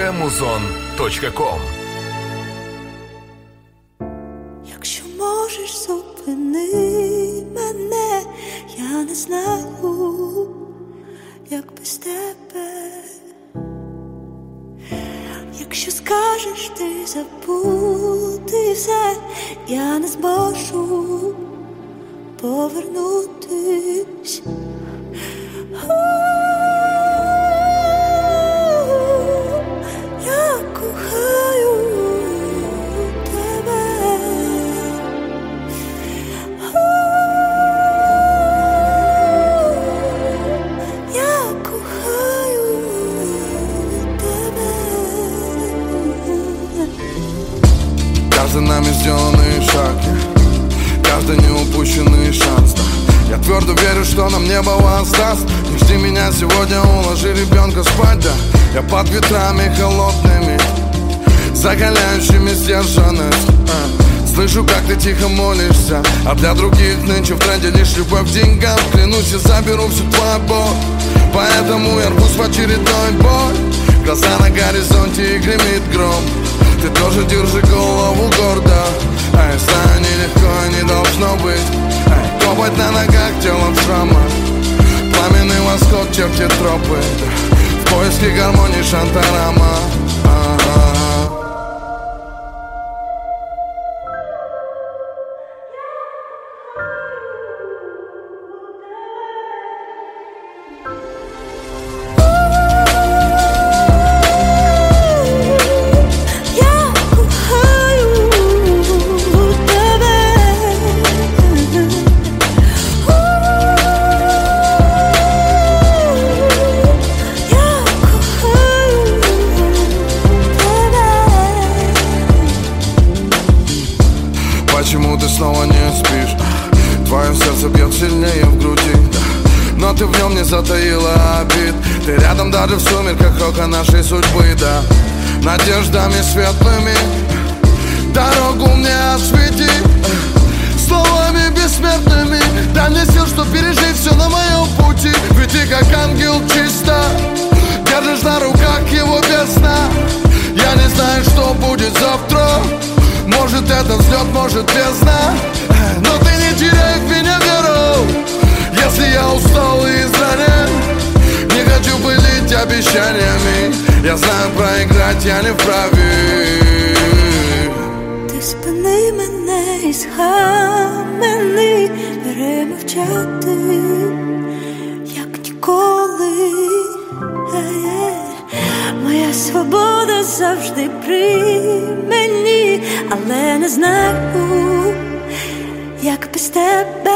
www.muzon.com. Якщо можеш, зупини мене, я не знаю, як без тебе. Якщо скажеш ти забути все, я не зможу повернутись. Я кохаю тебе. Я кохаю тебе. Каждый нами сделанный шаг, каждый неупущенный шанс. Я твердо верю, что нам небо воздаст. Не жди меня сегодня, уложи ребенка спать, да. Я под ветрами холодными, закаляющими сдержанность. Слышу, как ты тихо молишься, а для других нынче в тренде лишь любовь к деньгам. Клянусь, я заберу всю твою боль, поэтому я рвусь в очередной бой. Глаза на горизонте и гремит гром. Ты тоже держи голову гордо. Знаю, нелегко и не должно быть. Топать на ногах, телом шрама. Пламенный восход чертит тропы. В поиске гармонии Шантарама. Почему ты снова не спишь? Твое сердце бьет сильнее в груди, да. Но ты в нем не затаила обид. Ты рядом даже в сумерках рока нашей судьбы, да. Надеждами светлыми дорогу мне освети. Словами бессмертными дай мне сил, чтоб пережить все на моем пути. Ведь ты как ангел чисто держишь на руках его без сна. Я не знаю, что будет завтра. Может это взлет, может бездна. Но ты не теряй в меня веру. Если я устал и изранен, не хочу пылить обещаниями. Я знаю, проиграть я не вправе. Ти спини мене і схамени, перемовчати, як ніколи. Моя свобода завжди при мені, але не знаю, як без тебе.